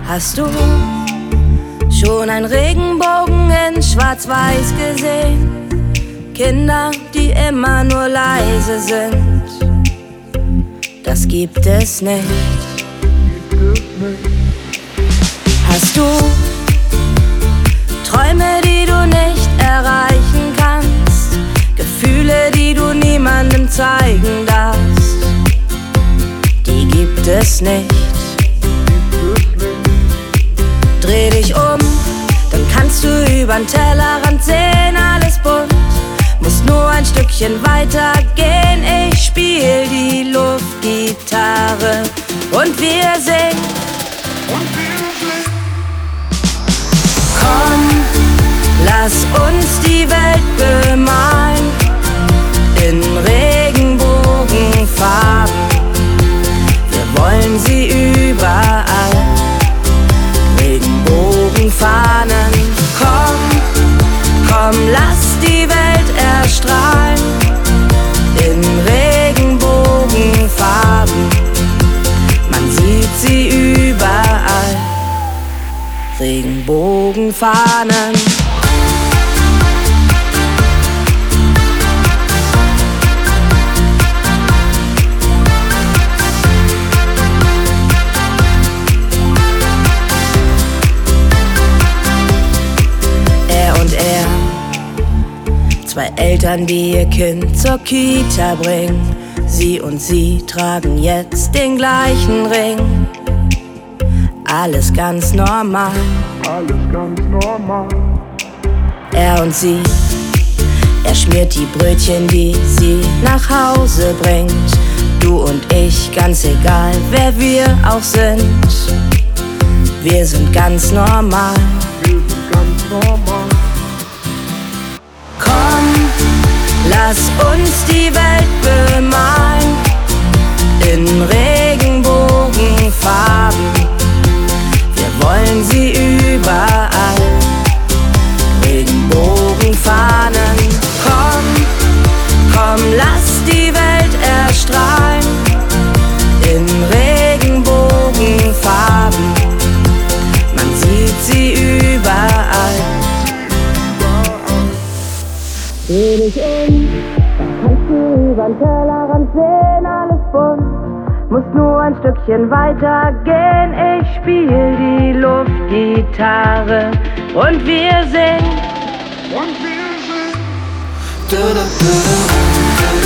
Hast du schon einen Regenbogen in Schwarz-Weiß gesehen? Kinder, die immer nur leise sind, das gibt es nicht. Hast du Träume, die du nicht erreichen kannst, Gefühle, die du niemandem zeigen darfst? Die gibt es nicht. Dreh dich um, dann kannst du übern Tellerrand sehen, alles bunt. Musst nur ein Stückchen weiter gehen, ich spiel die Luftgitarre und wir singen. Komm, lass uns die Welt bemalen in Regenbogenfarben. Wir wollen sie überall, Regenbogenfahnen. Komm, komm, lass die Welt erstrahlen in Regenbogenfarben. Man sieht sie überall, Regenbogenfahnen. Zwei Eltern, die ihr Kind zur Kita bringen. Sie und sie tragen jetzt den gleichen Ring. Alles ganz normal. Alles ganz normal. Er und sie, er schmiert die Brötchen, die sie nach Hause bringt. Du und ich, ganz egal, wer wir auch sind. Wir sind ganz normal. Wir sind ganz normal. Lass uns die Welt bemalen in Regenbogenfarben. Wir wollen sie überall, Regenbogenfahnen. Komm, komm, lass die Welt erstrahlen in Regenbogenfarben. Man sieht sie überall. Dreh dich um, dann kannst du übern Tellerrand sehen, alles bunt. Musst nur ein Stückchen weiter gehen, ich spiel die Luftgitarre und wir singen. Und wir singen.